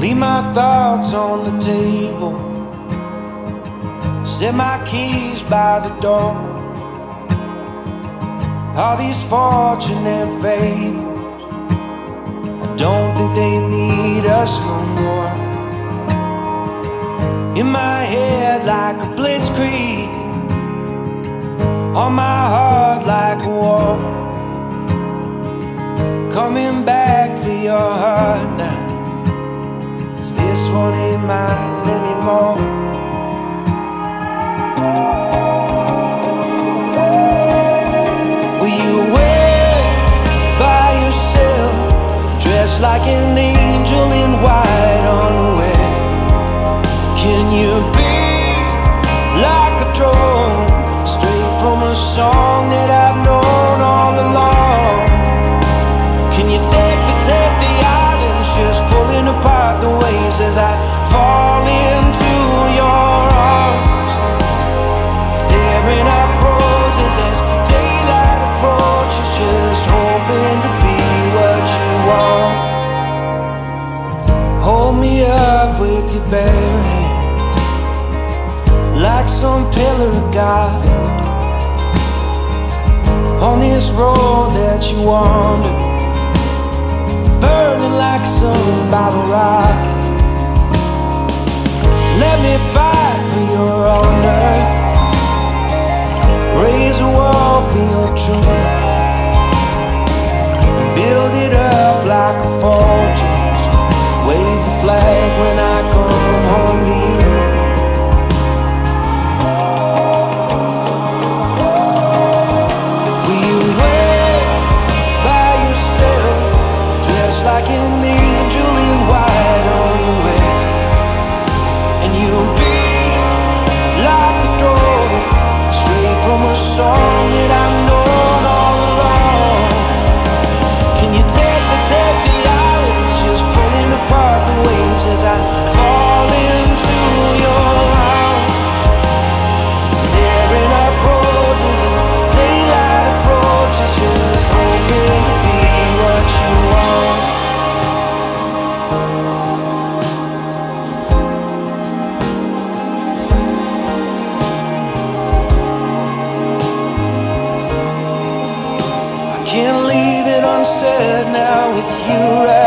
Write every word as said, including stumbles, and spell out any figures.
Leave my thoughts on the table, set my keys by the door. All these fortune and fables, I don't think they need us no more. In my head like a blitzkrieg, on my heart like a war. Coming back for your heart now, 'cause this one ain't mine anymore. Will you wait by yourself, dressed like an angel in white on the way? Can you be like a drone, straight from a song that I've known all along? Can you take the, take the islands, just pulling apart the waves as I fall into your arms, tearing up roses as daylight approaches, just hoping to be what you want. Hold me up with your bare hands, like some pillar of God, on this road that you wander, burning like some bottle rocket. Let me fight for your honor, raise a wall for your truth, build it up like a fortress, wave the flag when I come home to you. Will you wait by yourself, dressed like an angel in white on the way? And you'll be like a drone, straight from a song that I've known all along. Can you take the, take the islands, just pulling apart the waves as I fall into your arms, tearing up roses and daylight approaches, just hoping to be what you want. Can't leave it unsaid now with you right